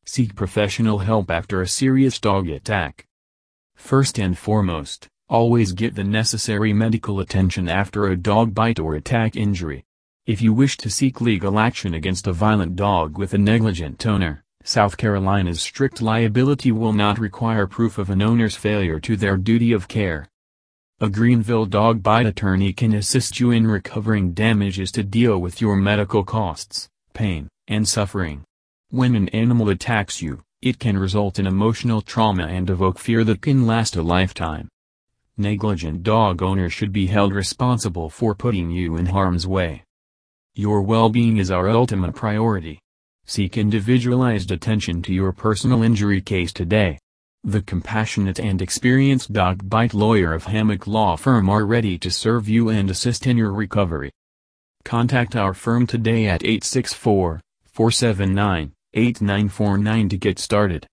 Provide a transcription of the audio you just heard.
Seek professional help after a serious dog attack. First and foremost, always get the necessary medical attention after a dog bite or attack injury. If you wish to seek legal action against a violent dog with a negligent owner, South Carolina's strict liability will not require proof of an owner's failure to their duty of care. A Greenville dog bite attorney can assist you in recovering damages to deal with your medical costs, pain, and suffering. When an animal attacks you, it can result in emotional trauma and evoke fear that can last a lifetime. Negligent dog owners should be held responsible for putting you in harm's way. Your well-being is our ultimate priority. Seek individualized attention to your personal injury case today. The compassionate and experienced dog bite lawyer of Hammock Law Firm are ready to serve you and assist in your recovery. Contact our firm today at 864-479-8949 to get started.